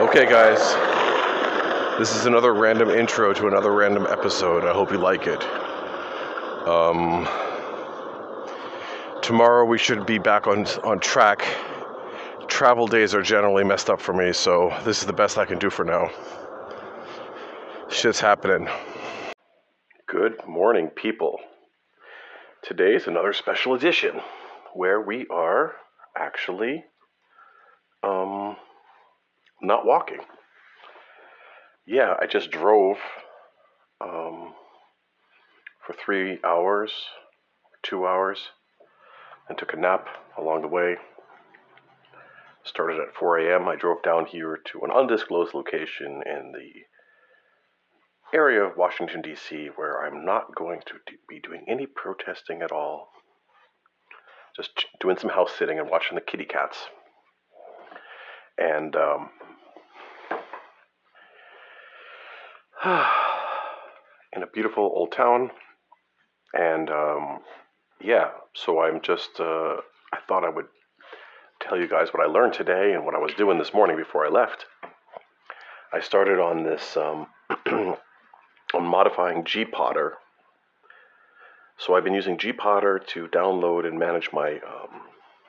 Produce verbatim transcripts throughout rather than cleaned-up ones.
Okay, guys, this is another random intro to another random episode. I hope you like it. Um, tomorrow we should be back on on track. Travel days are generally messed up for me, so this is the best I can do for now. Shit's happening. Good morning, people. Today is another special edition where we are actually um not walking. Yeah, I just drove um, for three hours, two hours, and took a nap along the way. Started at four a.m. I drove down here to an undisclosed location in the area of Washington, D C, where I'm not going to be doing any protesting at all. Just doing some house sitting and watching the kitty cats. And um, in a beautiful old town. And um, yeah, so I'm just, uh, I thought I would tell you guys what I learned today and what I was doing this morning before I left. I started on this, um, on modifying Gpotter. So I've been using Gpotter to download and manage my, um,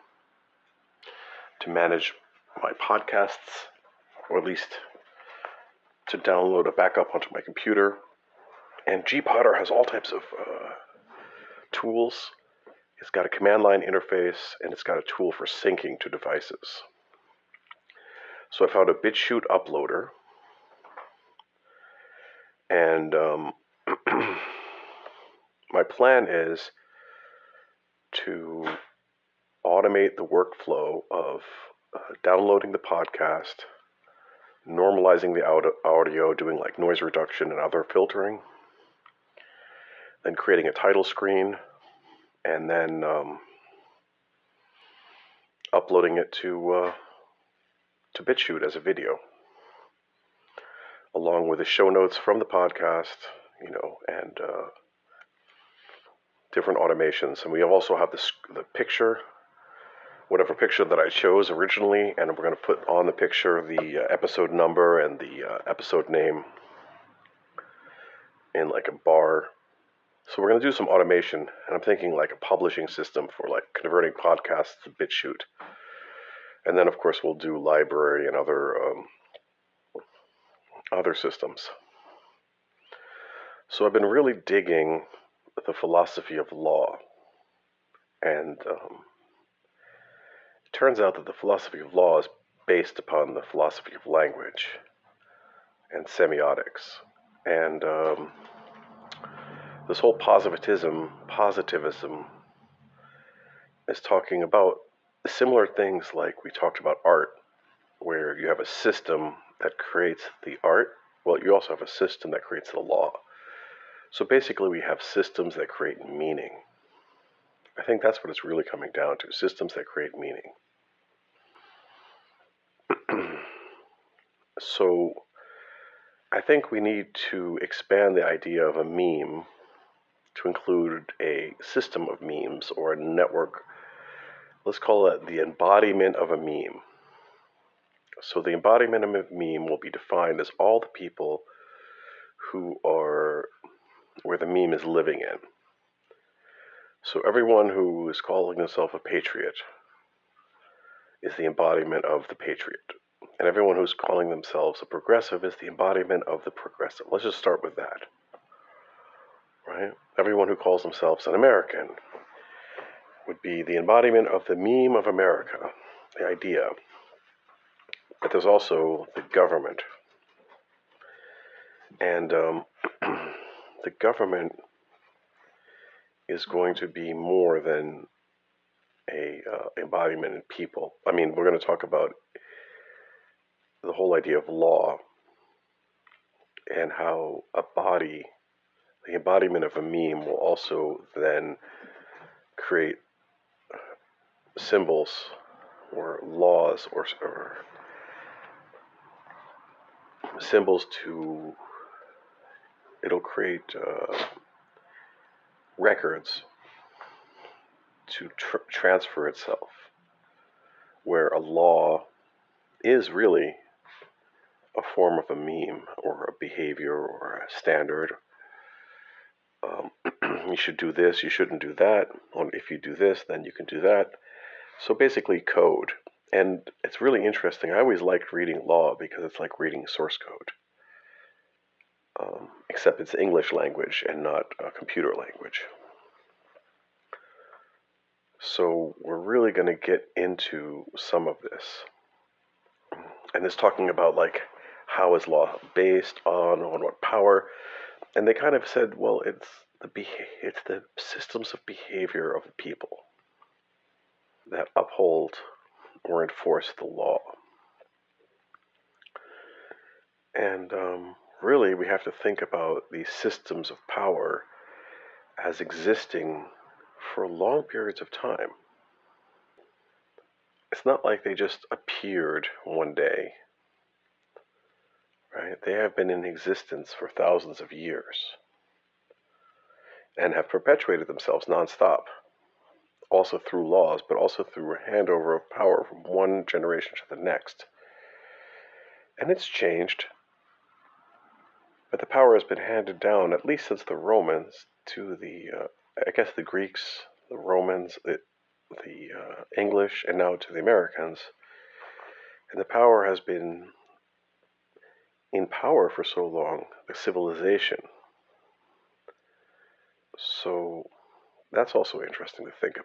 to manage my podcasts, or at least to download a backup onto my computer. And Gpotter has all types of uh, tools. It's got a command line interface, and it's got a tool for syncing to devices. So I found a BitChute uploader, and um, my plan is to automate the workflow of uh, downloading the podcast, normalizing the audio, doing like noise reduction and other filtering, then creating a title screen, and then um, uploading it to uh, to BitChute as a video, along with the show notes from the podcast, you know, and uh, different automations. And we also have this, the picture, whatever picture that I chose originally, and we're going to put on the picture the uh, episode number and the uh, episode name in like a bar. So we're going to do some automation, and I'm thinking like a publishing system for like converting podcasts to BitChute. And then, of course, we'll do library and other um, other systems. So I've been really digging the philosophy of law. And um, it turns out that the philosophy of law is based upon the philosophy of language and semiotics. And um, this whole positivism, positivism is talking about similar things like we talked about art, where you have a system that creates the art. Well, you also have a system that creates the law. So basically we have systems that create meaning. I think that's what it's really coming down to, systems that create meaning. So I think we need to expand the idea of a meme to include a system of memes or a network. Let's call it the embodiment of a meme. So the embodiment of a meme will be defined as all the people who are where the meme is living in. So everyone who is calling themselves a patriot is the embodiment of the patriot. And everyone who's calling themselves a progressive is the embodiment of the progressive. Let's just start with that. Right? Everyone who calls themselves an American would be the embodiment of the meme of America, the idea. But there's also the government. And um, the government is going to be more than a uh, embodiment in people. I mean, we're going to talk about the whole idea of law and how a body, the embodiment of a meme, will also then create symbols or laws or, or symbols to, it'll create uh, records to tr- transfer itself, where a law is really a form of a meme or a behavior or a standard. Um, you should do this, you shouldn't do that. If you do this, then you can do that. So basically code. And it's really interesting. I always liked reading law because it's like reading source code. Um, except it's English language and not a computer language. So we're really going to get into some of this. And it's talking about like how is law based on, on what power. And they kind of said, well, it's the beha- it's the systems of behavior of the people that uphold or enforce the law. And um, really, we have to think about these systems of power as existing for long periods of time. It's not like they just appeared one day, right? They have been in existence for thousands of years and have perpetuated themselves nonstop, also through laws, but also through a handover of power from one generation to the next. And it's changed, but the power has been handed down, at least since the Romans, to the, uh, I guess, the Greeks, the Romans, the, the uh, English, and now to the Americans. And the power has been in power for so long, the civilization. So that's also interesting to think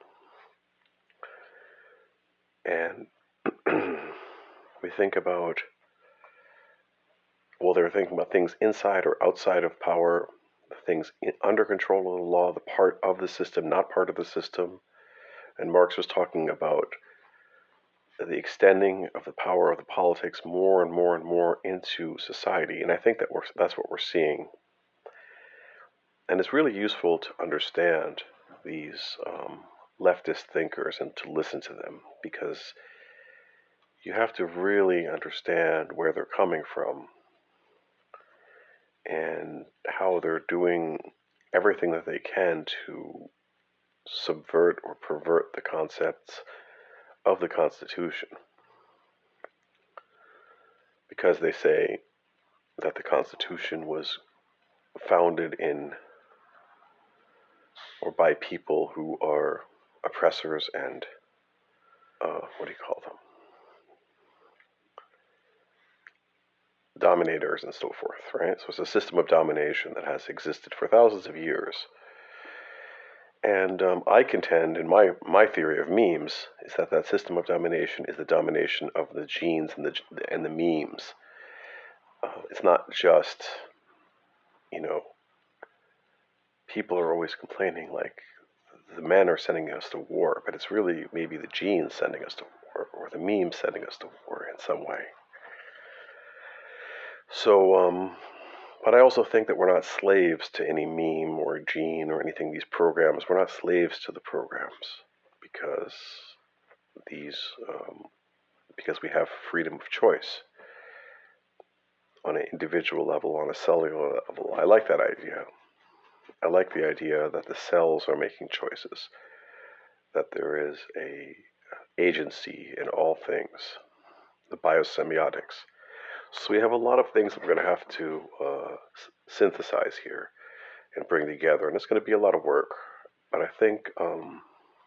about. And we think about, well, they're thinking about things inside or outside of power, the things in, under control of the law, the part of the system, not part of the system. And Marx was talking about the extending of the power of the politics more and more and more into society. And I think that we're, that's what we're seeing. And it's really useful to understand these um, leftist thinkers and to listen to them, because you have to really understand where they're coming from and how they're doing everything that they can to subvert or pervert the concepts of the Constitution. Because they say that the Constitution was founded in or by people who are oppressors and, uh, what do you call them? Dominators and so forth, right? So it's a system of domination that has existed for thousands of years. And um, I contend, in my, my theory of memes, is that that system of domination is the domination of the genes and the, and the memes. Uh, it's not just, you know, people are always complaining like the men are sending us to war, but it's really maybe the genes sending us to war or the memes sending us to war in some way. So, um, but I also think that we're not slaves to any meme or gene or anything, these programs. We're not slaves to the programs because these, um, because we have freedom of choice on an individual level, on a cellular level. I like that idea. I like the idea that the cells are making choices, that there is a agency in all things, the biosemiotics. So we have a lot of things that we're going to have to uh, synthesize here and bring together, and it's going to be a lot of work. But I think um,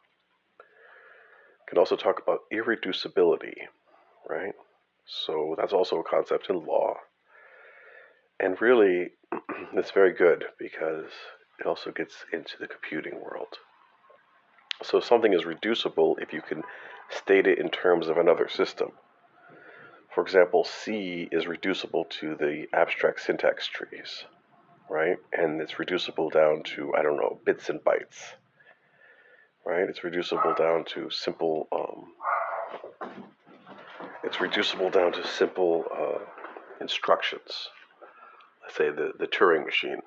can also talk about irreducibility, right? So that's also a concept in law, and really, it's very good because it also gets into the computing world. So something is reducible if you can state it in terms of another system. For example, C is reducible to the abstract syntax trees, right? And it's reducible down to, I don't know, bits and bytes, right? It's reducible down to simple, um, it's reducible down to simple uh, instructions. Let's say the, the Turing machine.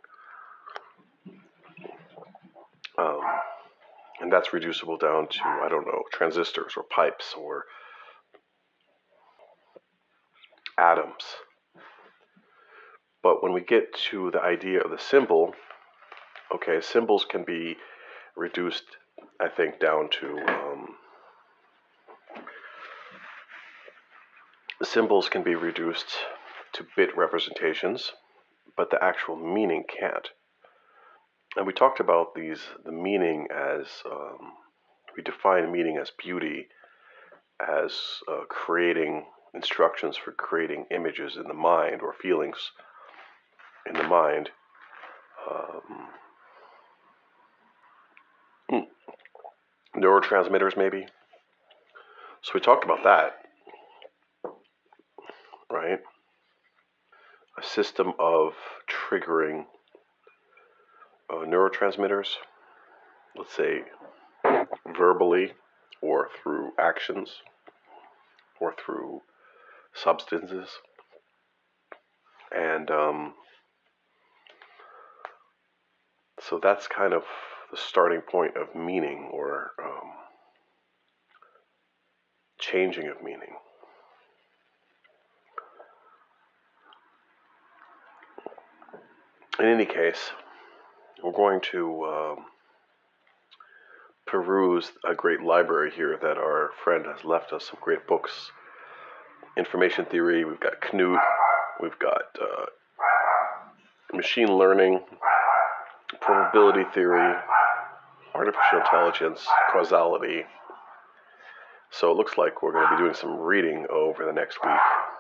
Um, and that's reducible down to, I don't know, transistors or pipes or atoms. But when we get to the idea of the symbol, okay, symbols can be reduced, I think, down to um, symbols can be reduced to bit representations, but the actual meaning can't. And we talked about these, the meaning as, um, we define meaning as beauty, as uh, creating instructions for creating images in the mind or feelings in the mind. Um, neurotransmitters, maybe. So we talked about that, right? A system of triggering uh, neurotransmitters, let's say verbally or through actions or through substances. And um, so that's kind of the starting point of meaning, or um, changing of meaning. In any case, we're going to um, peruse a great library here that our friend has left us, some great books. Information theory, we've got Knut, we've got uh, machine learning, probability theory, artificial intelligence, causality. So it looks like we're going to be doing some reading over the next week.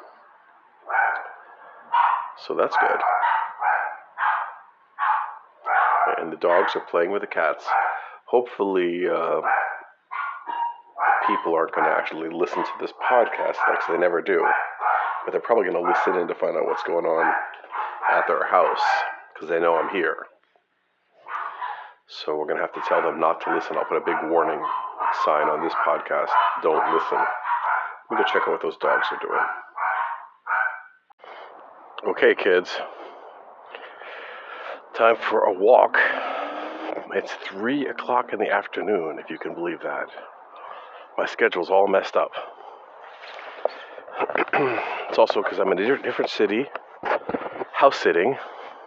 So that's good. And the dogs are playing with the cats. Hopefully, uh, people aren't going to actually listen to this podcast, like they never do. But they're probably going to listen in to find out what's going on at their house, because they know I'm here. So we're going to have to tell them not to listen. I'll put a big warning sign on this podcast. Don't listen. We go check out what those dogs are doing. Okay, kids. Time for a walk. It's three o'clock in the afternoon, if you can believe that. My schedule's all messed up. It's also because I'm in a different city, house sitting,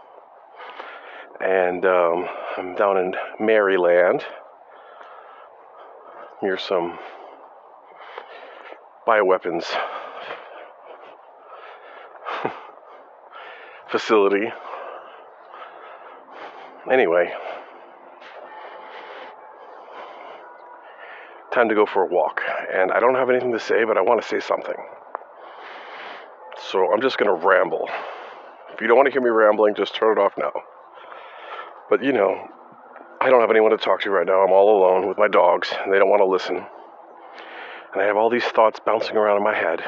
and um, I'm down in Maryland near some bioweapons facility. Anyway, time to go for a walk. And I don't have anything to say, but I want to say something. So I'm just going to ramble. If you don't want to hear me rambling, just turn it off now. But you know, I don't have anyone to talk to right now. I'm all alone with my dogs, and they don't want to listen. And I have all these thoughts bouncing around in my head.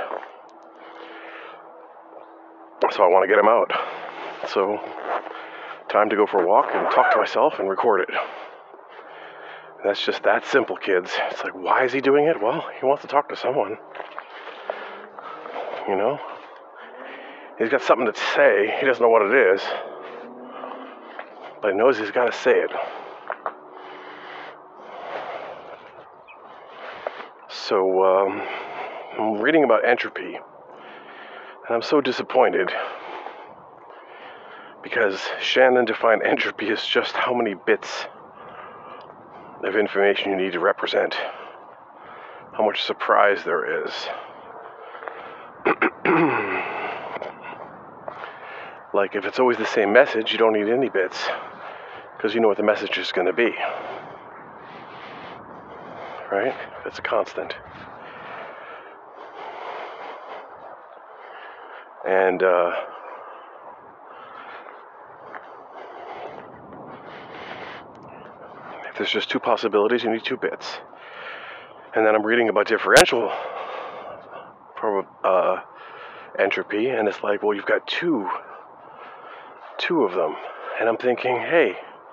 So I want to get them out. So, time to go for a walk and talk to myself and record it. And that's just that simple, kids. It's like, why is he doing it? Well, he wants to talk to someone. You know? He's got something to say. He doesn't know what it is. But he knows he's got to say it. So, um, I'm reading about entropy. And I'm so disappointed. Because Shannon defined entropy as just how many bits of information you need to represent. How much surprise there is. Like, if it's always the same message, you don't need any bits, because you know what the message is going to be. Right? It's a constant. And, uh, if there's just two possibilities, you need two bits. And then I'm reading about differential prob- uh, entropy, and it's like, well, you've got two, two of them. And I'm thinking, hey,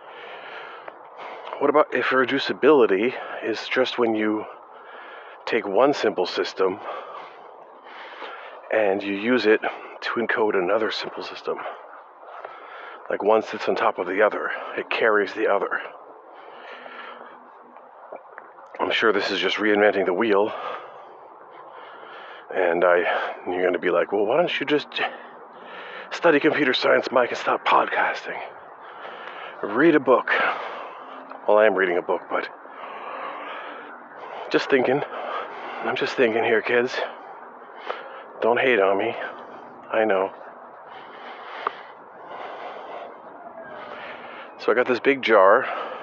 what about if reducibility is just when you take one simple system and you use it to encode another simple system? Like one sits on top of the other. It carries the other. I'm sure this is just reinventing the wheel. And I, you're going to be like, well, why don't you just study computer science, Mike, and stop podcasting? Read a book. Well, I am reading a book, but just thinking. I'm just thinking here, kids. Don't hate on me. I know. So I got this big jar.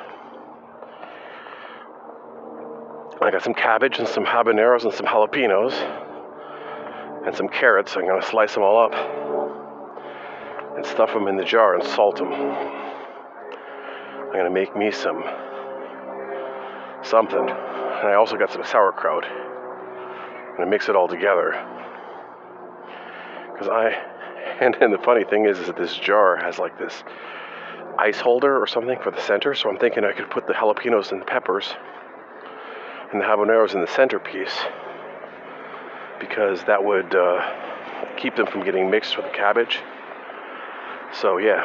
I got some cabbage and some habaneros and some jalapenos and some carrots. I'm going to slice them all up and stuff them in the jar and salt them. I'm going to make me some something. And I also got some sauerkraut. I'm going to mix it all together. Because I, and, and the funny thing is, is that this jar has like this ice holder or something for the center. So I'm thinking I could put the jalapenos and the peppers and the habaneros in the centerpiece. Because that would uh, keep them from getting mixed with the cabbage. So yeah,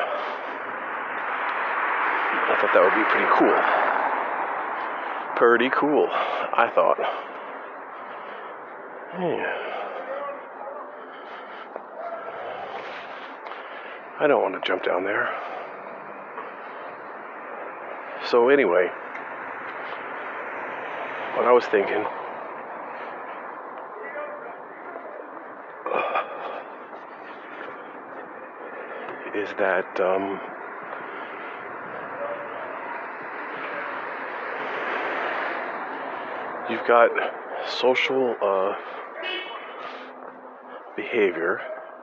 I thought that would be pretty cool. Pretty cool, I thought. Yeah. I don't want to jump down there. So anyway, what I was thinking is that um, you've got social uh, behavior,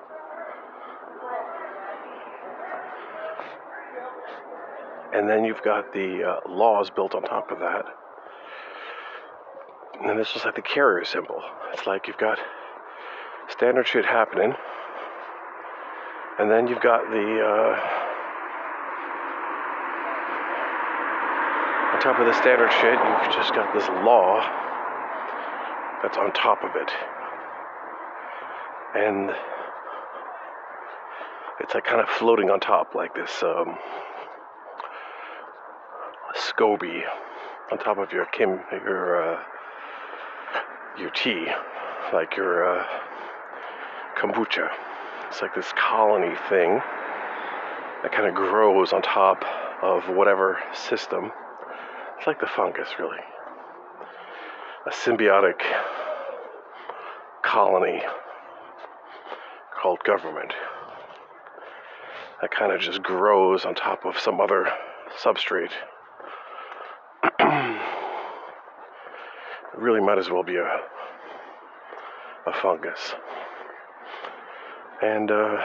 and then you've got the uh, laws built on top of that. And this is like the carrier symbol. It's like you've got standard shit happening, and then you've got the uh, on top of the standard shit, you've just got this law that's on top of it. And it's like kind of floating on top, like this um, SCOBY on top of your Kim, your uh, your tea, like your uh, kombucha. It's like this colony thing that kind of grows on top of whatever system. It's like the fungus, really. A symbiotic colony called government that kind of just grows on top of some other substrate. It really might as well be a a fungus. And uh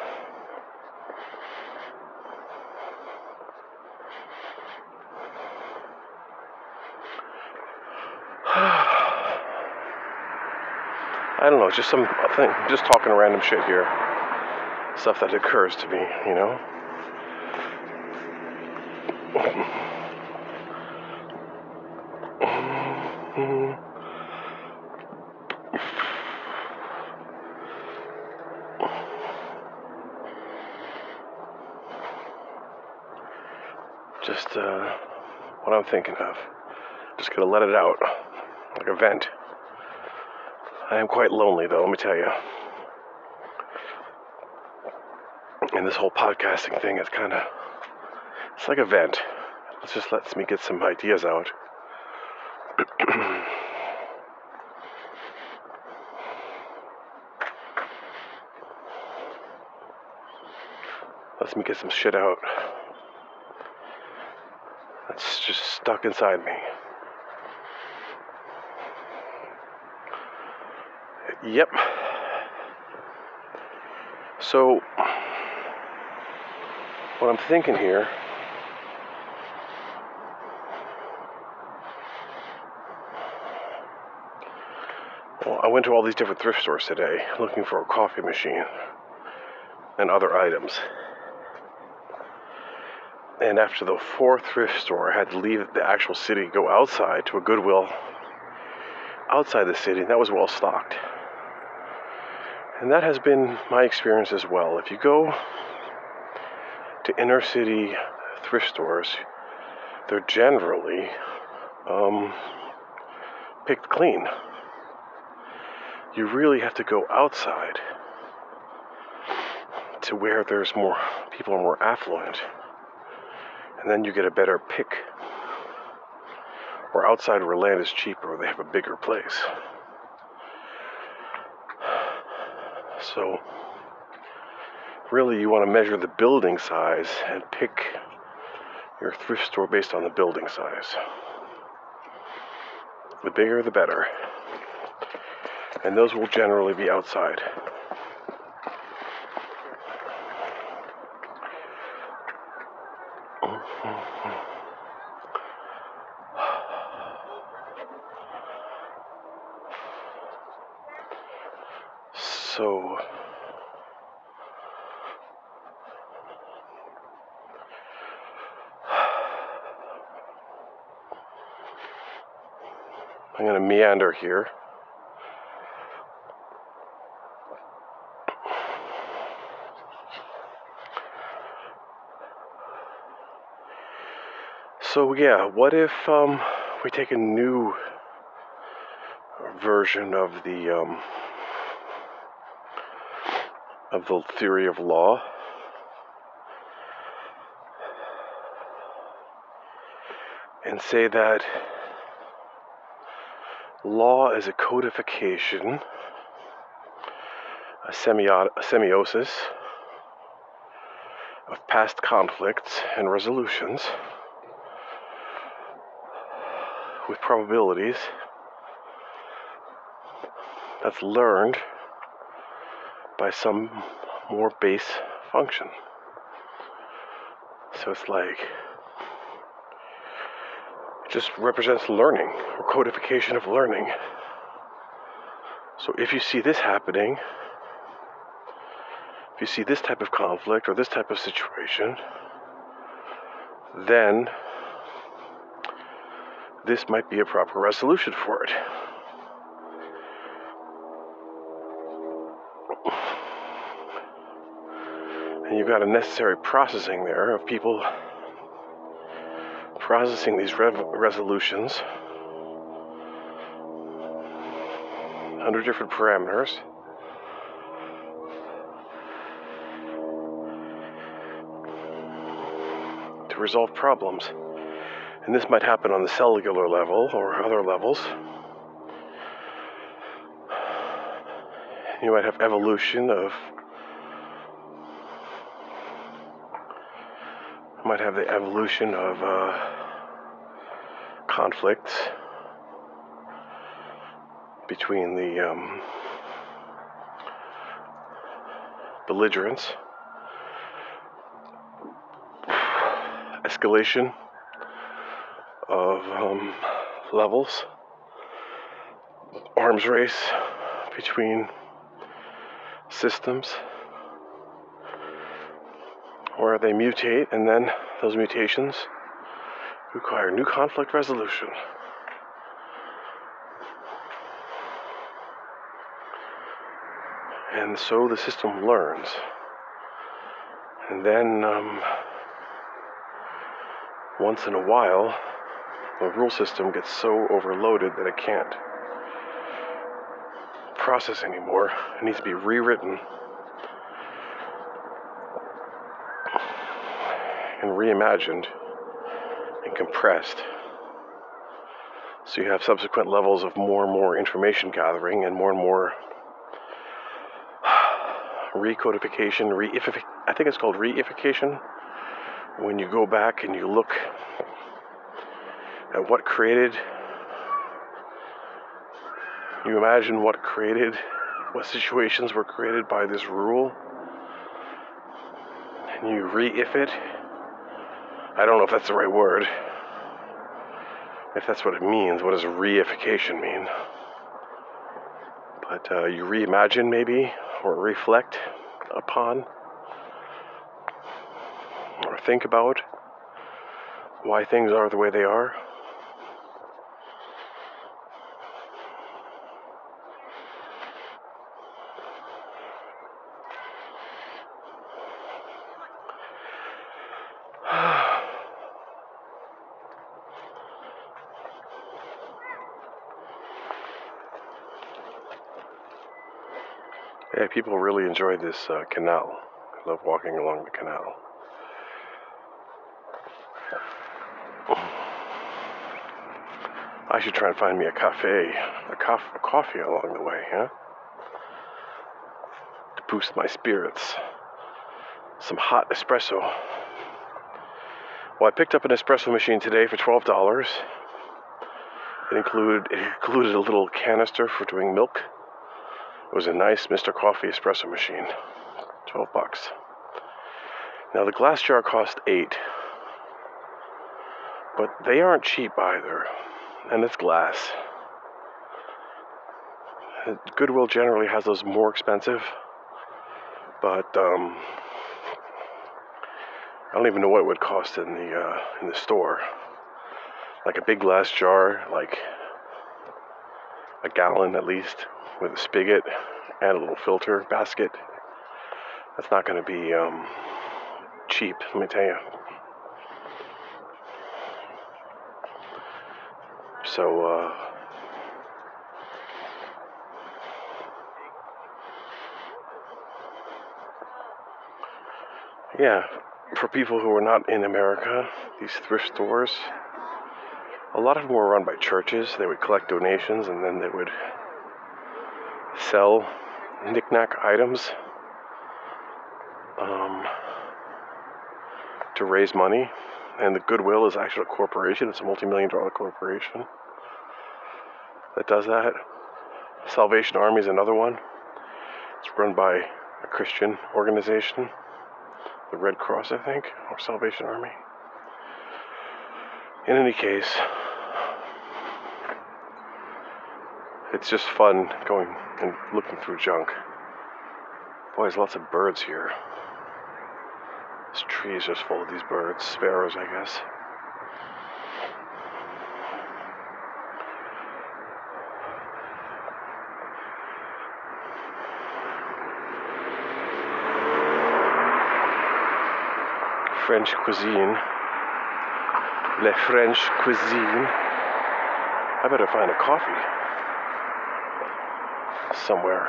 I don't know, it's just some thing, just talking random shit here. Stuff that occurs to me, you know? Just uh, what I'm thinking of. Just gonna let it out, like a vent. I am quite lonely, though, let me tell you. And this whole podcasting thing is kind of, it's like a vent. It just lets me get some ideas out. Lets me get some shit out that's just stuck inside me. Yep. So, what I'm thinking here well, I went to all these different thrift stores today looking for a coffee machine and other items. And after the fourth thrift store, I had to leave the actual city, go outside to a Goodwill outside the city, and that was well stocked. And that has been my experience as well. If you go to inner city thrift stores, they're generally um, picked clean. You really have to go outside to where there's more people are more affluent. And then you get a better pick. Or outside where land is cheaper, they have a bigger place. So really you want to measure the building size and pick your thrift store based on the building size. The bigger the better. And those will generally be outside. So I'm going to meander here. So yeah, what if um, we take a new version of the um, of the theory of law, and say that law is a codification, a, semio- a semiosis of past conflicts and resolutions with probabilities that's learned by some more base function. So it's like, it just represents learning, or codification of learning. So if you see this happening, if you see this type of conflict or this type of situation, then this might be a proper resolution for it. And you've got a necessary processing there of people processing these rev- resolutions under different parameters to resolve problems. And this might happen on the cellular level or other levels. You might have evolution of, you might have the evolution of uh, conflicts between the um, belligerents, escalation of um, levels, arms race between systems, where they mutate, and then those mutations require new conflict resolution. And so the system learns. And then, um, once in a while, the rule system gets so overloaded that it can't process anymore. It needs to be rewritten and reimagined and compressed. So you have subsequent levels of more and more information gathering and more and more recodification, reification. I think it's called reification. When you go back and you look at what created, you imagine what created, what situations were created by this rule, and you reif it. I don't know if that's the right word. If that's what it means, what does reification mean? But uh, you reimagine maybe, or reflect upon, or think about why things are the way they are. Yeah, people really enjoy this uh, canal. I love walking along the canal. I should try and find me a cafe, a, cof- a coffee along the way, huh? boost my spirits. Some hot espresso. Well, I picked up an espresso machine today for twelve dollars. It included, it included a little canister for doing milk. It was a nice Mister Coffee espresso machine. twelve bucks. Now the glass jar cost eight. But they aren't cheap either. And it's glass. Goodwill generally has those more expensive. But um, I don't even know what it would cost in the uh, in the store. Like a big glass jar, like a gallon at least, with a spigot and a little filter basket. That's not going to be um, cheap, let me tell you. So, uh, yeah, for people who are not in America, these thrift stores, a lot of them were run by churches. They would collect donations and then they would sell knick-knack items um, to raise money. And the Goodwill is actually a corporation. It's a multi-million dollar corporation that does that. Salvation Army is another one. It's run by a Christian organization, the Red Cross, I think, or Salvation Army. In any case, it's just fun going and looking through junk. Boy, there's lots of birds here. This tree is just full of these birds, sparrows, I guess. French cuisine. Le French cuisine. I better find a coffee somewhere.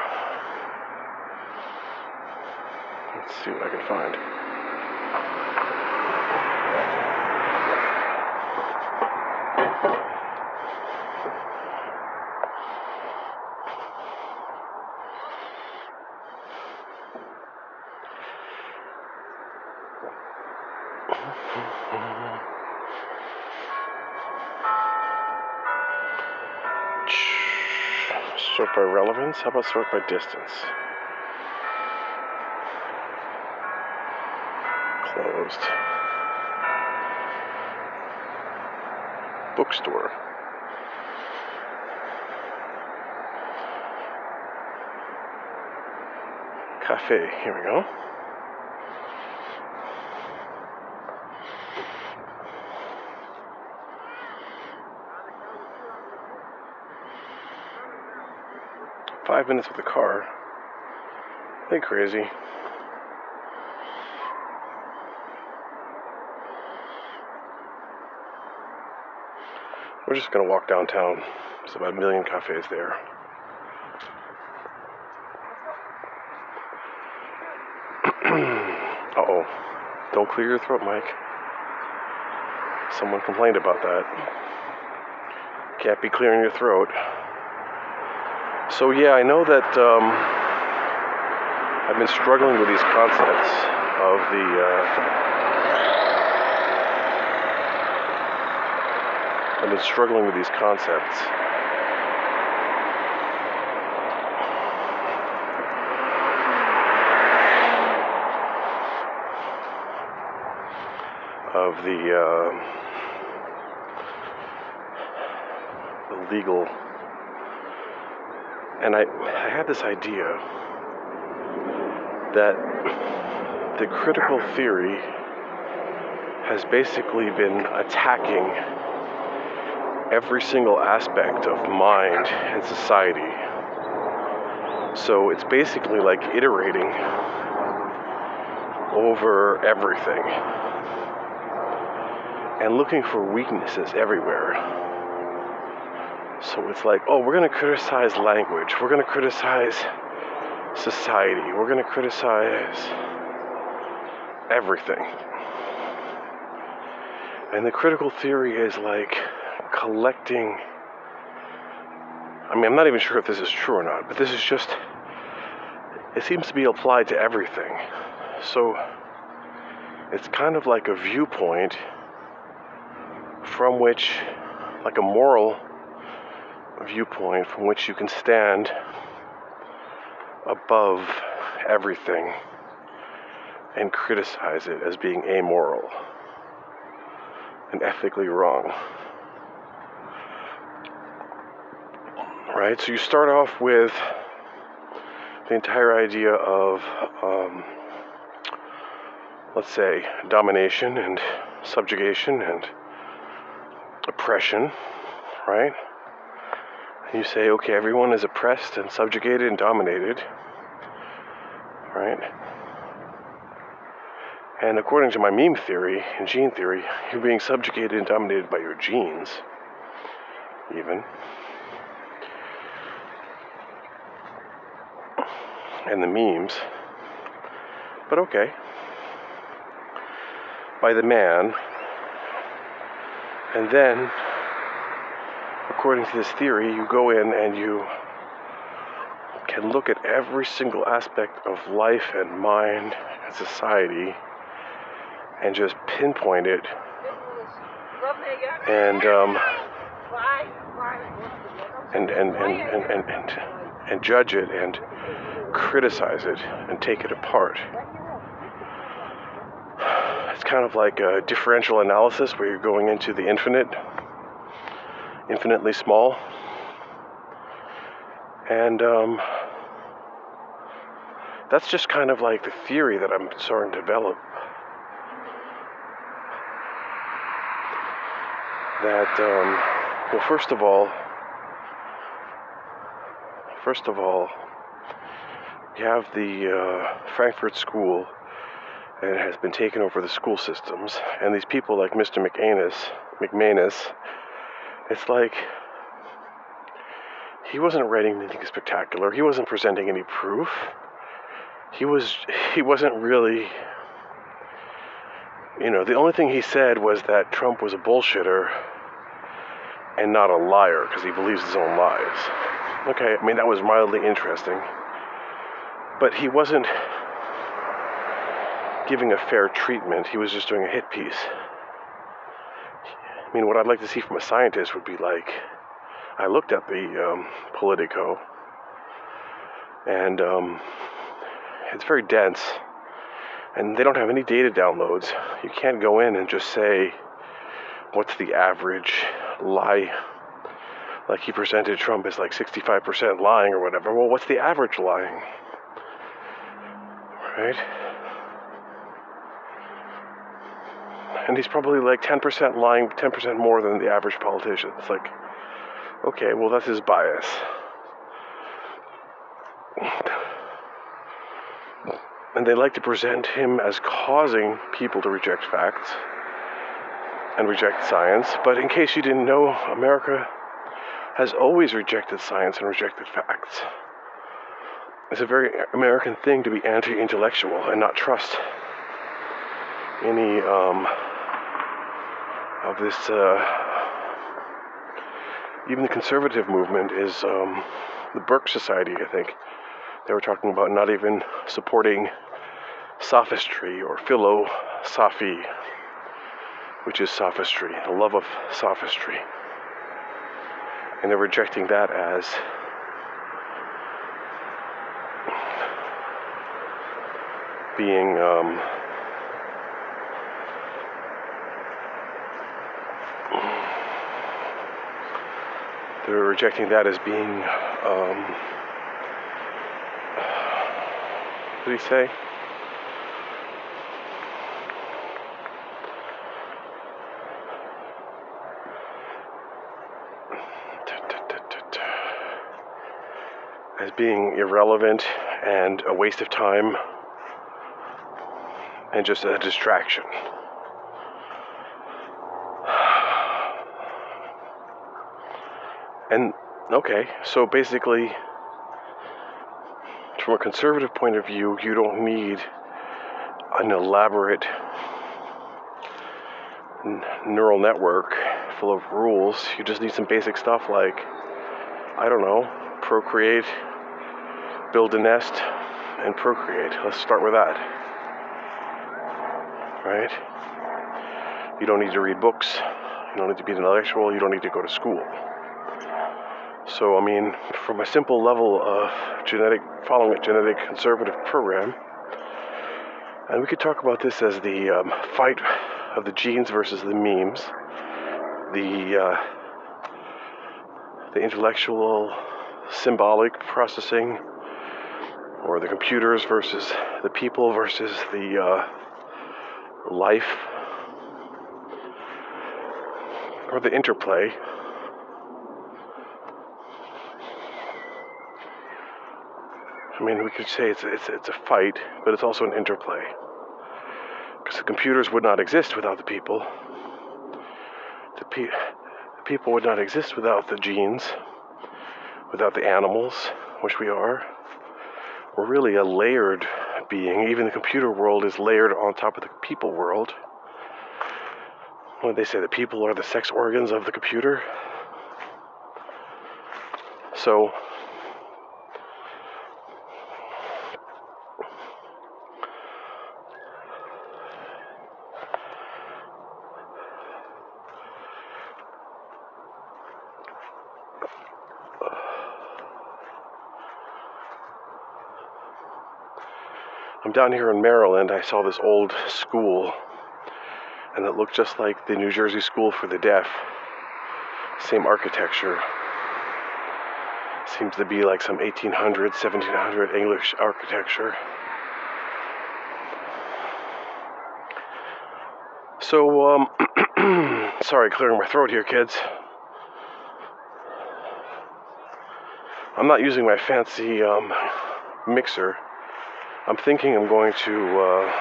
Let's see what I can find. Sort by relevance? How about sort by distance? Closed. Bookstore. Cafe. Here we go. Five minutes with the car. Ain't crazy. We're just gonna walk downtown. There's about a million cafes there. Uh-oh. Don't clear your throat, Mike. Someone complained about that. Can't be clearing your throat. So yeah, I know that um, I've been struggling with these concepts of the uh, I've been struggling with these concepts of the, uh, the legal. And I, I had this idea that the critical theory has basically been attacking every single aspect of mind and society. So it's basically like iterating over everything and looking for weaknesses everywhere. So it's like, oh, we're going to criticize language. We're going to criticize society. We're going to criticize everything. And the critical theory is like collecting. I mean, I'm not even sure if this is true or not, but this is just it seems to be applied to everything. So it's kind of like a viewpoint from which, like a moral viewpoint from which you can stand above everything and criticize it as being amoral and ethically wrong. Right? So you start off with the entire idea of, um, let's say, domination and subjugation and oppression, right? And you say, okay, everyone is oppressed and subjugated and dominated, right? And according to my meme theory and gene theory, you're being subjugated and dominated by your genes, even. And the memes. But okay. By the man. And then, according to this theory, you go in and you can look at every single aspect of life and mind and society and just pinpoint it and um, and, and, and, and, and, and, and judge it and criticize it and take it apart. It's kind of like a differential analysis where you're going into the infinite, infinitely small, and um, that's just kind of like the theory that I'm starting to develop. That, um, well, first of all, first of all, you have the uh, Frankfurt School, and it has been taken over the school systems, and these people like Mister McAnus, McManus, it's like, he wasn't writing anything spectacular, he wasn't presenting any proof, he was, he wasn't really, you know, the only thing he said was that Trump was a bullshitter and not a liar, because he believes his own lies. Okay, I mean, that was mildly interesting. But he wasn't giving a fair treatment. He was just doing a hit piece. I mean, what I'd like to see from a scientist would be like, I looked at the um, Politico, and um, it's very dense, and they don't have any data downloads. You can't go in and just say, what's the average lie? Like he presented Trump as like sixty-five percent lying or whatever. Well, what's the average lying? Right? And he's probably like ten percent lying, ten percent more than the average politician. It's like, okay, well, that's his bias. And they like to present him as causing people to reject facts and reject science. But in case you didn't know, America has always rejected science and rejected facts. It's a very American thing to be anti-intellectual and not trust any um, of this. Uh, even the conservative movement is um, the Burke Society, I think. They were talking about not even supporting sophistry or philosophy, which is sophistry, the love of sophistry. And they're rejecting that as being um, they're rejecting that as being um, what did he say? As being irrelevant and a waste of time and just a distraction. And, okay, so basically, from a conservative point of view, you don't need an elaborate n- neural network full of rules. You just need some basic stuff like, I don't know, procreate, build a nest, and procreate. Let's start with that. Right? You don't need to read books. You don't need to be an intellectual. You don't need to go to school. So, I mean, from a simple level of genetic, following a genetic conservative program, and we could talk about this as the um, fight of the genes versus the memes, the uh, the intellectual, symbolic processing, or the computers versus the people versus the uh, life, or the interplay. I mean, we could say it's it's it's a fight, but it's also an interplay. Because the computers would not exist without the people. The, pe- the people would not exist without the genes, without the animals, which we are. We're really a layered being. Even the computer world is layered on top of the people world. When they say that people are the sex organs of the computer. So, I'm down here in Maryland. I saw this old school, and it looked just like the New Jersey School for the Deaf. Same architecture. Seems to be like some eighteen hundred, seventeen hundred English architecture. So, um, sorry, clearing my throat here, kids. I'm not using my fancy um, mixer. I'm thinking I'm going to uh,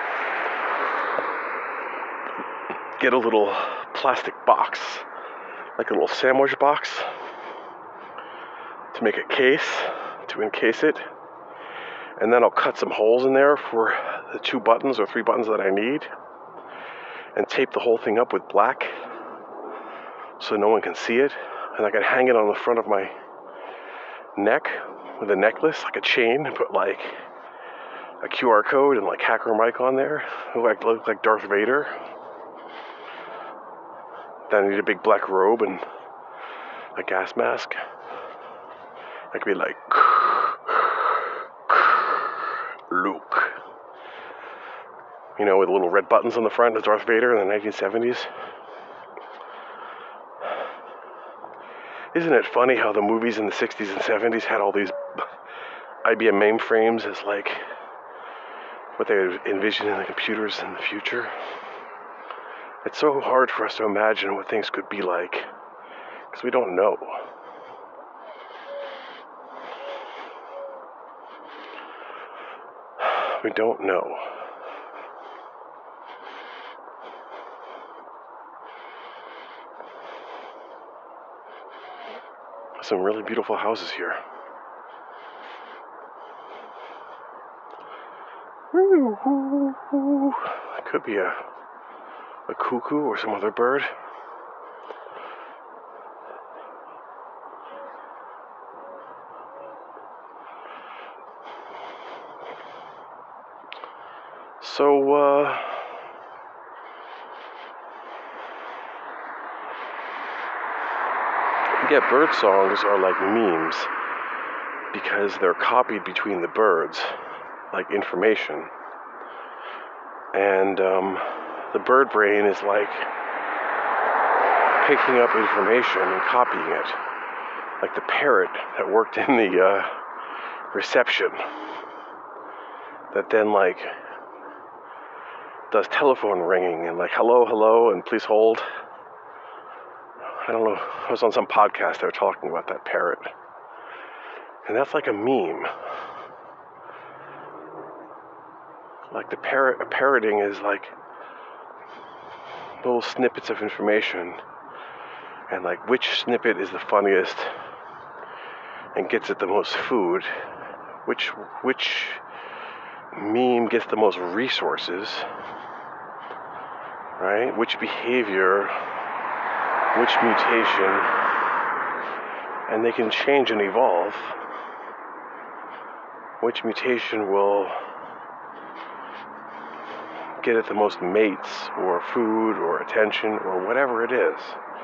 get a little plastic box, like a little sandwich box, to make a case, to encase it. And then I'll cut some holes in there for the two buttons or three buttons that I need, and tape the whole thing up with black so no one can see it. And I can hang it on the front of my neck with a necklace, like a chain, and put like a Q R code and like Hacker Mike on there. Look like, look like Darth Vader. Then I need a big black robe and a gas mask. I could be like Luke. You know, with little red buttons on the front as Darth Vader in the nineteen seventies. Isn't it funny how the movies in the sixties and seventies had all these I B M mainframes as like what they would envision in the computers in the future? It's so hard for us to imagine what things could be like, because we don't know. We don't know. Some really beautiful houses here. It could be a, a cuckoo or some other bird. So, uh, yeah, bird songs are like memes because they're copied between the birds, like information. And um, the bird brain is like picking up information and copying it, like the parrot that worked in the uh, reception that then like does telephone ringing and like hello, hello, and please hold. I don't know, I was on some podcast, they were talking about that parrot. And that's like a meme. Like the parrot, parroting is like little snippets of information, and like which snippet is the funniest and gets it the most food, which which meme gets the most resources, right? Which behavior, which mutation, and they can change and evolve. which mutation will get it the most mates or food or attention or whatever it is.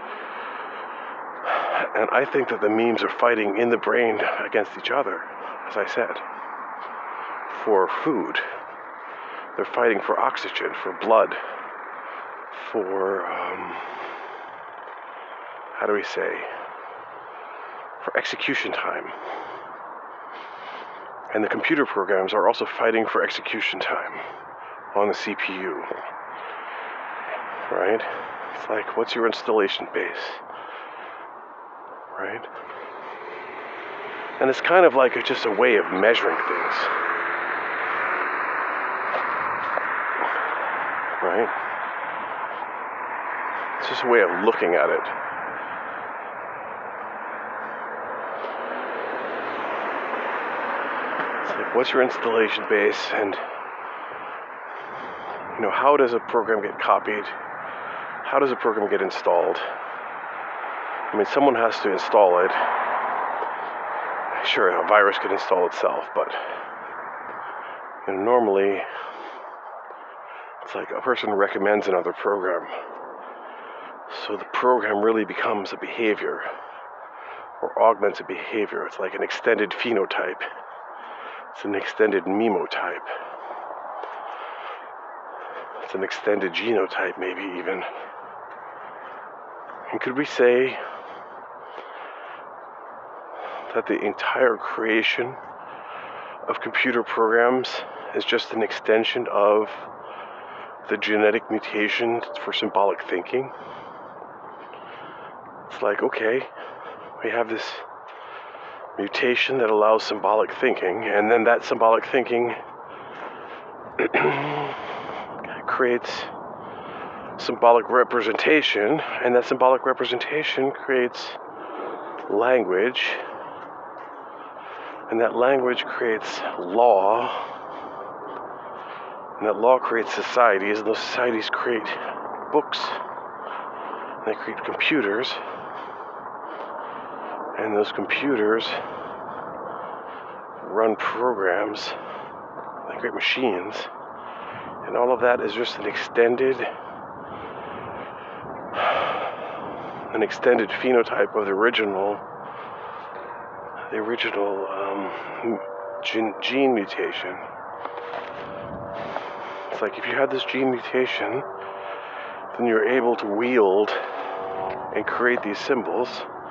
And I think that the memes are fighting in the brain against each other, as I said, for food. They're fighting for oxygen, for blood, for, um, how do we say, for execution time. And the computer programs are also fighting for execution time on the C P U, right? It's like, what's your installation base, right? And it's kind of like a, just a way of measuring things, right? It's just a way of looking at it. It's like, what's your installation base, and you know, how does a program get copied? How does a program get installed? I mean, someone has to install it. Sure, a virus can install itself, but you know, normally it's like a person recommends another program. So the program really becomes a behavior or augments a behavior. It's like an extended phenotype. It's an extended memotype. It's an extended genotype, maybe even. And could we say that the entire creation of computer programs is just an extension of the genetic mutation for symbolic thinking? It's like, okay, we have this mutation that allows symbolic thinking, and then that symbolic thinking creates symbolic representation, and that symbolic representation creates language, and that language creates law, and that law creates societies, and those societies create books, and they create computers, and those computers run programs, they create machines, and all of that is just an extended an extended phenotype of the original the original um, gene, gene mutation. It's like, if you have this gene mutation, then you're able to wield and create these symbols,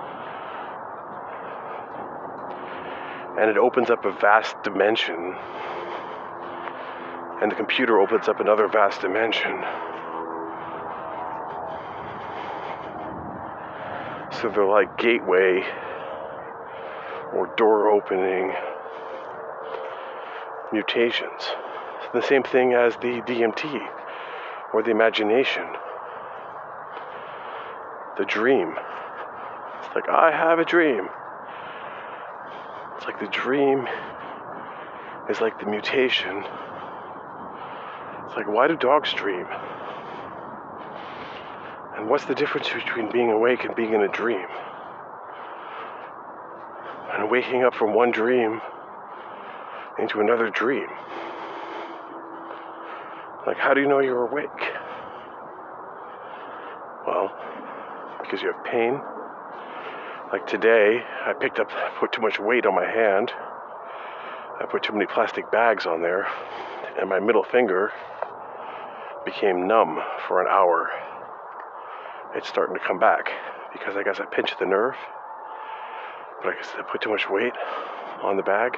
and it opens up a vast dimension, and the computer opens up another vast dimension. So they're like gateway or door opening mutations. It's the same thing as the D M T or the imagination, the dream. It's like, I have a dream. It's like the dream is like the mutation. It's like, why do dogs dream? And what's the difference between being awake and being in a dream? And waking up from one dream into another dream. Like, how do you know you're awake? Well, because you have pain. Like today, I picked up, put too much weight on my hand. I put too many plastic bags on there, and my middle finger became numb for an hour. It's starting to come back because I guess I pinched the nerve, but I guess I put too much weight on the bag.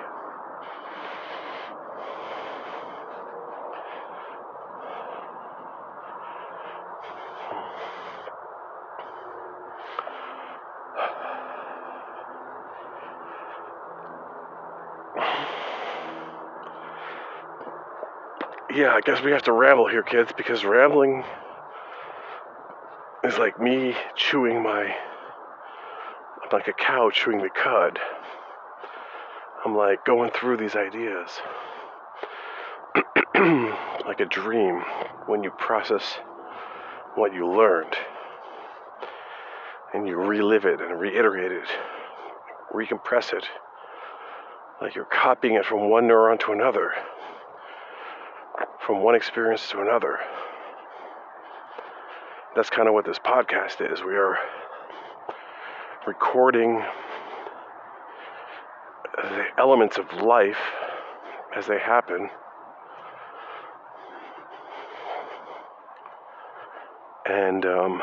Yeah, I guess we have to ramble here, kids, because rambling is like me chewing my, I'm like a cow chewing the cud. I'm like going through these ideas. Like a dream when you process what you learned. And you relive it and reiterate it, recompress it, Like you're copying it from one neuron to another, from one experience to another. That's kind of what this podcast is. We are recording the elements of life as they happen, and um,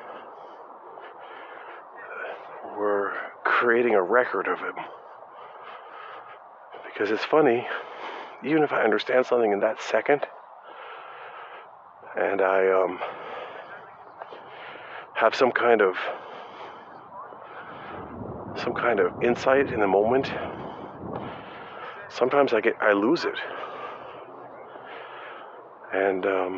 we're creating a record of it. Because it's funny, even if I understand something in that second, and I um, have some kind of some kind of insight in the moment, sometimes I get I lose it, and um,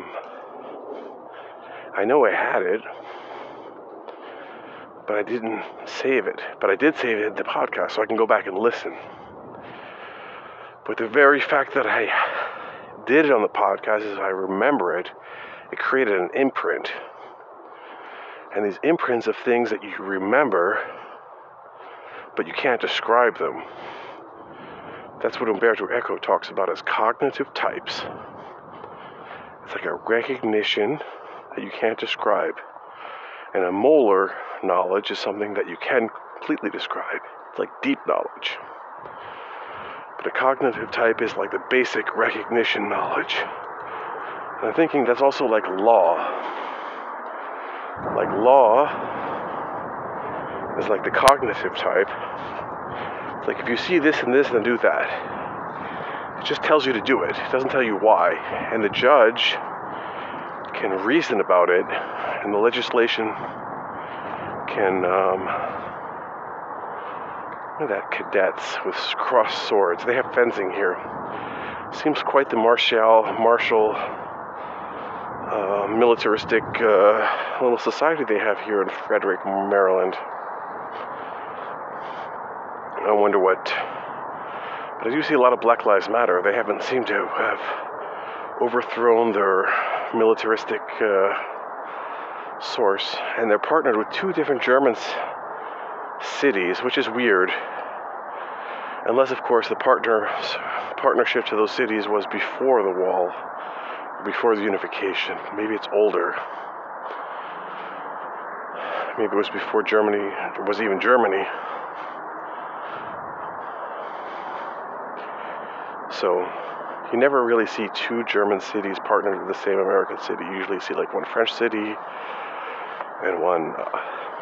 I know I had it, but I didn't save it. But I did save it in the podcast, so I can go back and listen. But the very fact that I did it on the podcast is I remember it. It created an imprint. And these imprints of things that you remember, but you can't describe them. That's what Umberto Eco talks about as cognitive types. It's like a recognition that you can't describe. And a molar knowledge is something that you can completely describe. It's like deep knowledge. But a cognitive type is like the basic recognition knowledge. And I'm thinking that's also like law. Like law is like the cognitive type. It's like if you see this and this, then do that. It just tells you to do it. It doesn't tell you why. And the judge can reason about it, and the legislation can um, look at that, cadets with crossed swords. They have fencing here. Seems quite the martial, martial, uh, militaristic uh, little society they have here in Frederick, Maryland. I wonder what. But I do see a lot of Black Lives Matter. They haven't seemed to have overthrown their militaristic uh, source, and they're partnered with two different German cities, which is weird. Unless, of course, the partner partnership to those cities was before the wall, before the unification. Maybe it's older. Maybe it was before Germany was even Germany. So you never really see two German cities partnered with the same American city. You usually see like one French city and one uh,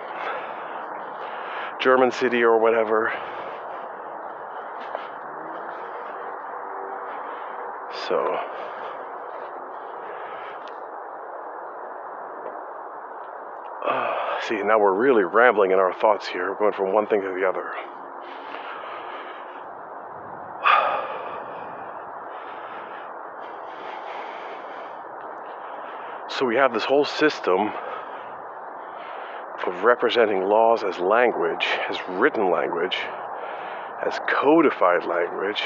German city or whatever. So, uh, see, now we're really rambling in our thoughts here. We're going from one thing to the other. So we have this whole system of representing laws as language, as written language, as codified language,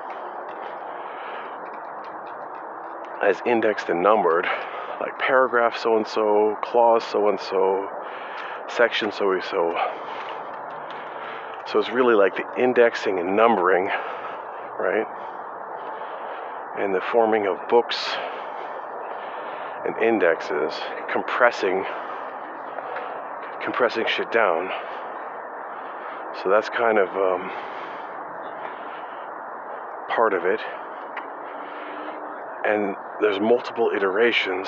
as indexed and numbered, like paragraph so-and-so, clause so-and-so, section so-and-so. So it's really like the indexing and numbering, right? And the forming of books and indexes, compressing, compressing shit down. So that's kind of um, part of it. And there's multiple iterations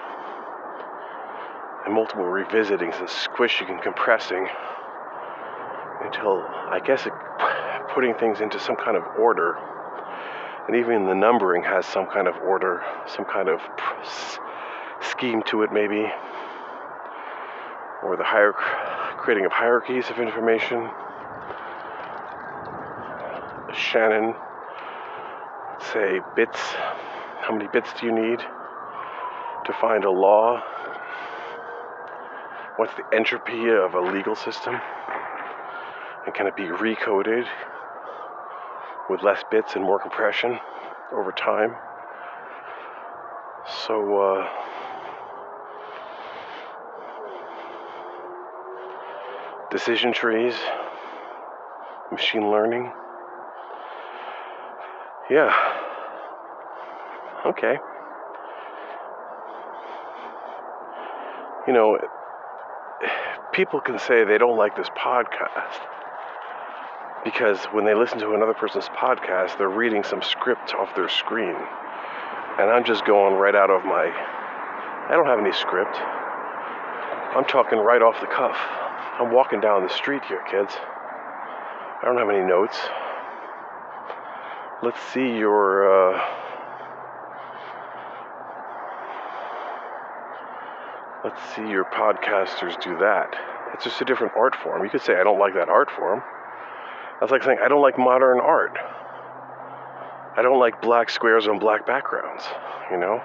and multiple revisitings and squishing and compressing until, I guess, it, putting things into some kind of order. And even the numbering has some kind of order, some kind of scheme to it, maybe. Or the hier- creating of hierarchies of information. Shannon, say bits. How many bits do you need to find a law? What's the entropy of a legal system? And can it be recoded with less bits and more compression over time? So, uh, decision trees, machine learning, Yeah. Okay. You know, people can say they don't like this podcast because when they listen to another person's podcast, they're reading some script off their screen. And I'm just going right out of my... I don't have any script. I'm talking right off the cuff. I'm walking down the street here, kids. I don't have any notes. Let's see your... Uh, let's see your podcasters do that. It's just a different art form. You could say, I don't like that art form. That's like saying, I don't like modern art. I don't like black squares on black backgrounds, you know?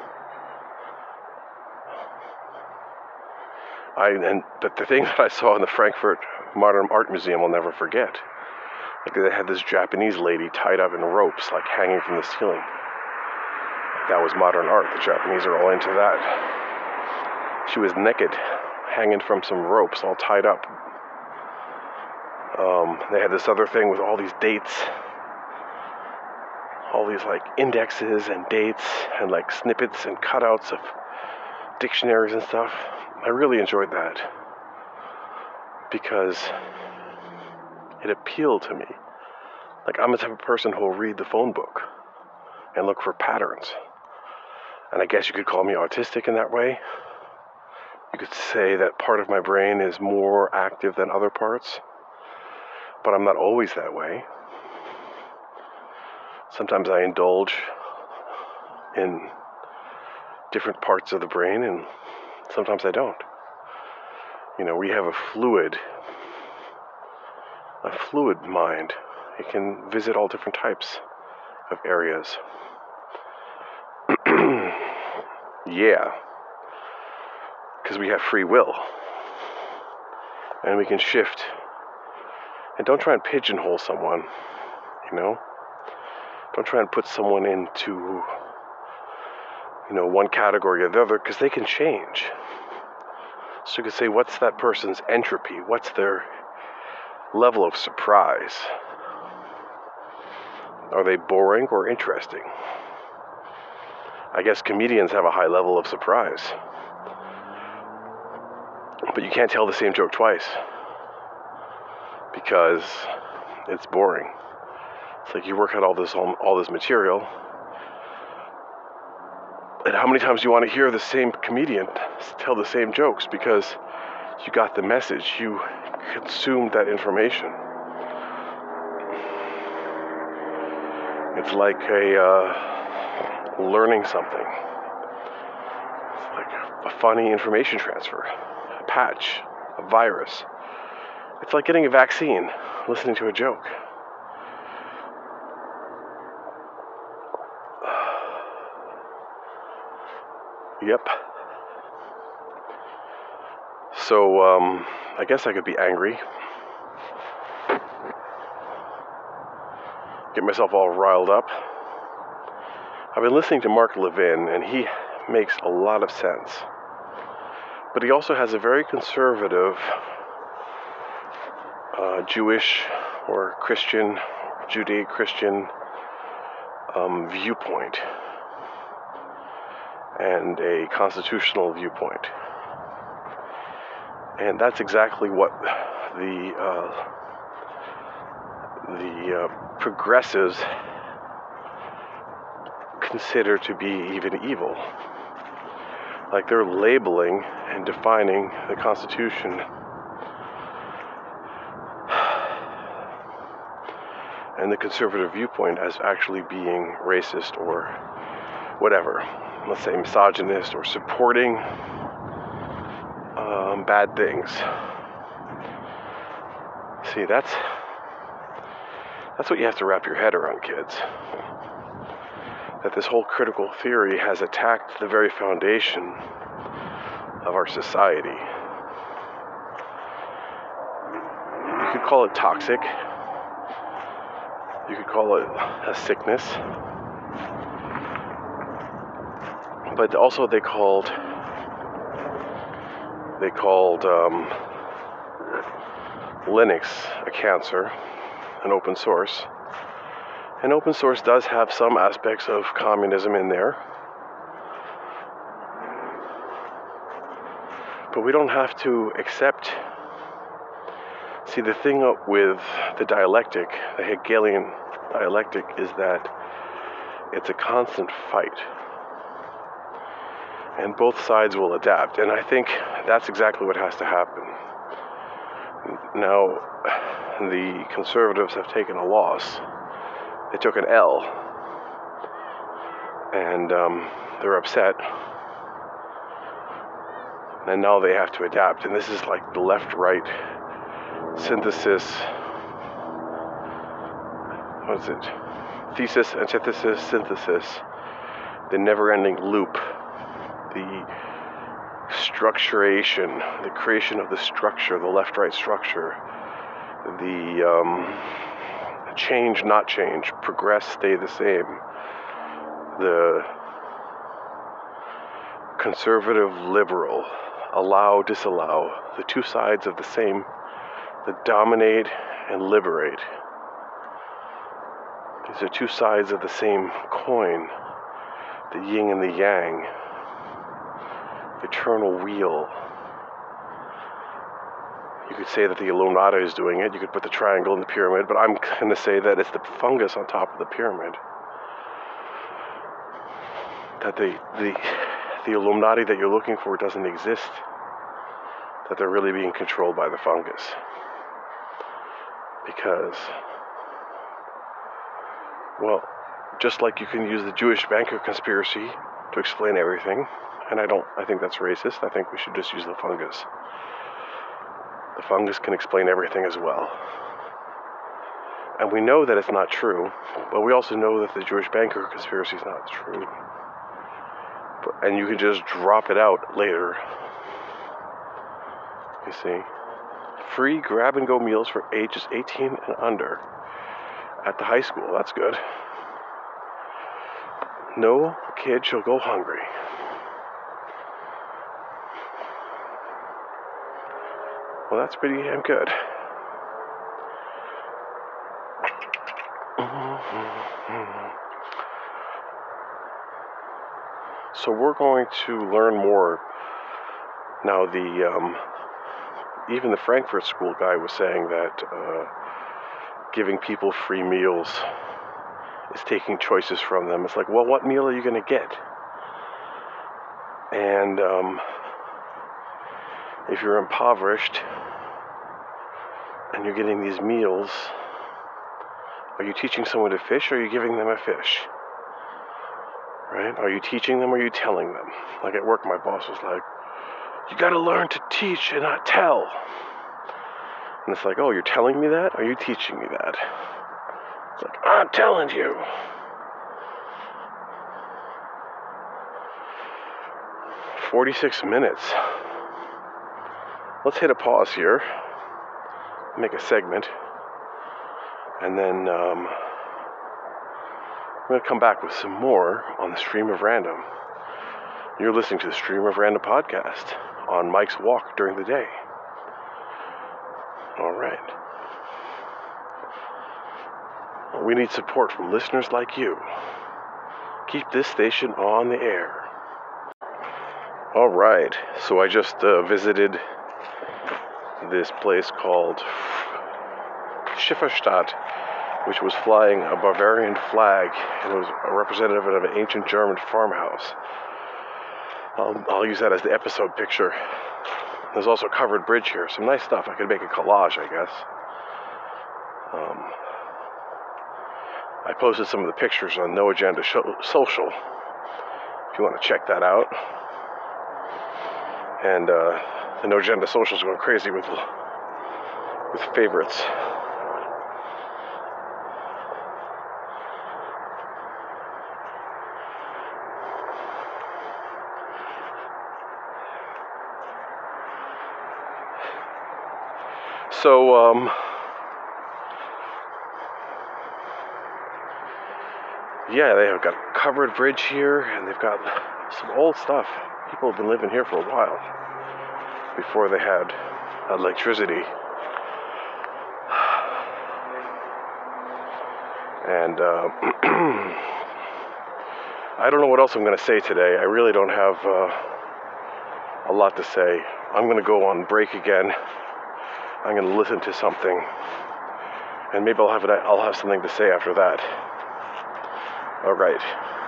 I and But the thing that I saw in the Frankfurt Modern Art Museum I'll never forget. Like they had this Japanese lady tied up in ropes, like hanging from the ceiling. Like that was modern art. The Japanese are all into that. She was naked, hanging from some ropes, all tied up. Um, they had this other thing with all these dates. All these like indexes and dates and like snippets and cutouts of dictionaries and stuff. I really enjoyed that because it appealed to me. Like I'm the type of person who will read the phone book and look for patterns. And I guess you could call me autistic in that way. You could say that part of my brain is more active than other parts, but I'm not always that way. Sometimes I indulge in different parts of the brain, and sometimes I don't. You know, we have a fluid, a fluid mind. It can visit all different types of areas. Yeah. Because we have free will. And we can shift. And don't try and pigeonhole someone, you know? Don't try and put someone into, you know, one category or the other, because they can change. So you could say, what's that person's entropy? What's their level of surprise? Are they boring or interesting? I guess comedians have a high level of surprise. But you can't tell the same joke twice, because it's boring. It's like you work out all this all, all this material, and how many times do you want to hear the same comedian tell the same jokes because you got the message, you consumed that information. It's like a uh, learning something. It's like a, a funny information transfer, a patch, a virus. It's like getting a vaccine, listening to a joke. Yep. So, um, I guess I could be angry. Get myself all riled up. I've been listening to Mark Levin, and he makes a lot of sense. But he also has a very conservative uh, Jewish or Christian, Judeo-Christian um, viewpoint. And a constitutional viewpoint. And that's exactly what the uh, the uh, progressives consider to be even evil. Like they're labeling and defining the Constitution and the conservative viewpoint as actually being racist or whatever. Let's say misogynist or supporting um, bad things. See, that's that's what you have to wrap your head around, kids. That this whole critical theory has attacked the very foundation of our society. You could call it toxic. You could call it a sickness. But also they called they called um, Linux a cancer, an open source, And open source does have some aspects of communism in there. But we don't have to accept. See, the thing with the dialectic, the Hegelian dialectic, is that it's a constant fight. And both sides will adapt. And I think that's exactly what has to happen. Now, the conservatives have taken a loss. They took an L. And um, they're upset. And now they have to adapt. And this is like the left-right synthesis. What is it? Thesis, antithesis, synthesis. The never-ending loop. The structuration, the creation of the structure, the left-right structure. The um, change, not change. Progress, stay the same. The conservative, liberal. Allow, disallow, the two sides of the same, the dominate and liberate. These are two sides of the same coin, the yin and the yang, the eternal wheel. You could say that the Illuminati is doing it, you could put the triangle in the pyramid, but I'm going to say that it's the fungus on top of the pyramid. That the, the The Illuminati that you're looking for doesn't exist. That they're really being controlled by the fungus. Because, well, just like you can use the Jewish banker conspiracy to explain everything, and I don't, I think that's racist. I think we should just use the fungus. The fungus can explain everything as well. And we know that it's not true, but we also know that the Jewish banker conspiracy is not true. And you can just drop it out later. You see? Free grab-and-go meals for ages eighteen and under at the high school. That's good. No kid shall go hungry. Well, that's pretty damn good. So we're going to learn more. Now, the um, even the Frankfurt School guy was saying that uh, giving people free meals is taking choices from them. It's like, well, what meal are you going to get? And um, if you're impoverished and you're getting these meals, are you teaching someone to fish or are you giving them a fish? Right? Are you teaching them or are you telling them? Like at work, my boss was like, you got to learn to teach and not tell. And it's like, oh, you're telling me that? Or are you teaching me that? It's like, I'm telling you. forty-six minutes. Let's hit a pause here. Make a segment. And then, um... I'm going to come back with some more on the Stream of Random. You're listening to the Stream of Random podcast on Mike's walk during the day. All right. We need support from listeners like you. Keep this station on the air. All right. So I just uh, visited this place called Schifferstadt, which was flying a Bavarian flag, and it was a representative of an ancient German farmhouse. I'll, I'll use that as the episode picture. There's also a covered bridge here. Some nice stuff. I could make a collage, I guess. Um, I posted some of the pictures on No Agenda Show, Social, if you want to check that out. And uh, the No Agenda Social is going crazy with, with favorites. So, um, yeah, they have got a covered bridge here, and they've got some old stuff. People have been living here for a while, before they had electricity. And uh, I don't know what else I'm going to say today. I really don't have uh, a lot to say. I'm going to go on break again. I'm going to listen to something, and maybe I'll have it, I'll have something to say after that. All right.